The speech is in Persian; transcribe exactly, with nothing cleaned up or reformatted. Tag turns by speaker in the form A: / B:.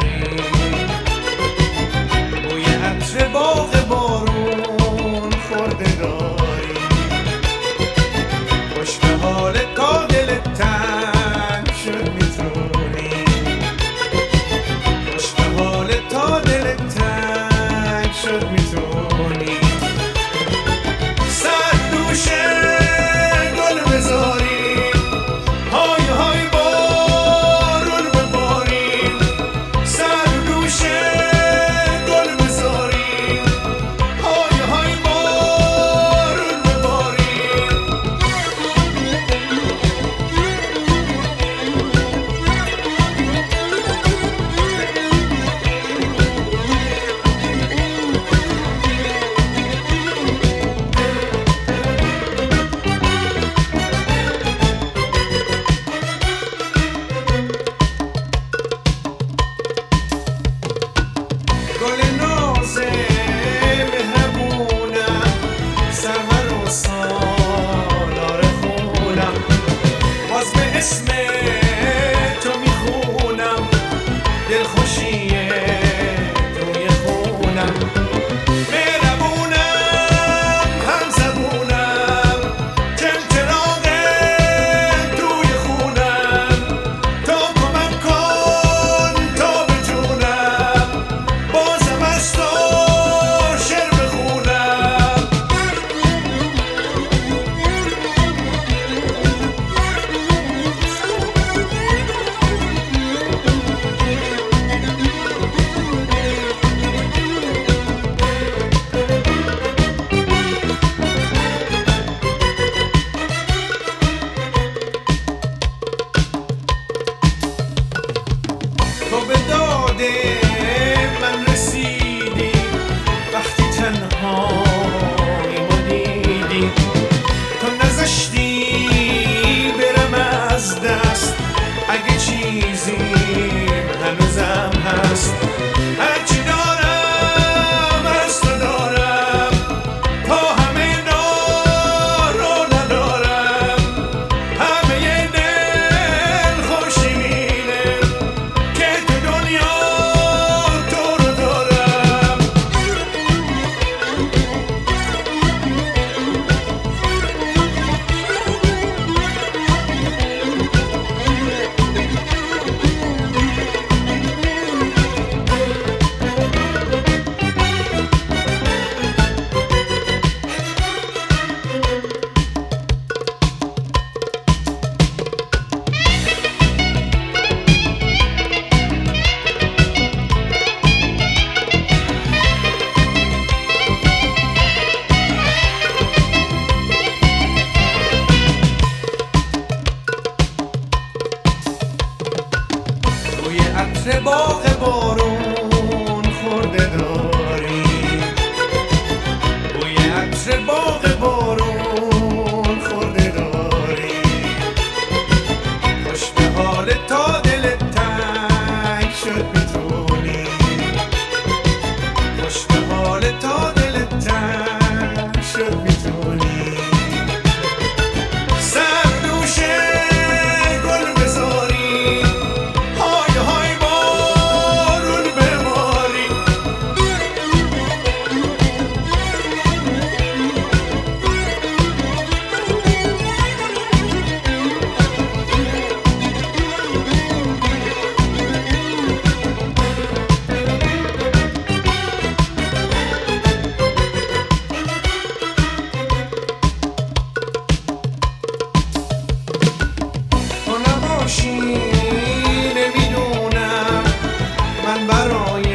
A: داری، بوی عطر باغ بارون خورده داری، خوش به حال تا دلت تنگ شد میتونی، خوش به حال تا دلت تنگ شد میتونی، سر دوش گل بذاری، های های بارون بباری، سر دوش گل بذاری، های های بارون بباری. گل ناز مهربونم، سرور و سالار خونم، باز به اسم تو میخونم، دلخوشی توی خونم، مهربونم هم زبونم، چلچراغ توی خونم، تا کمک کن تا به جونم، بازم از تو شعر بخونم. تو به داد من رسیدی وقتی تنهایی ما دیدی، تو نذاشتی برم از دست، اگه چیزی هنوزم هست، هرچی دارم از تو دارم، تا همه رو ندارم، همه دل خوشیمینه که تو دنیا تو رو دارم. بوی عطر باغ بارون خورده داری، بوی عطر باغ بارون خورده داری، خوش به حال تا دلت تنگ شد میتونی، خوش به حال تا دلت تنگ شد میتونی، سر دوش گل بذاری، های های بارون بباری. تو نباشی نمیدونم من برای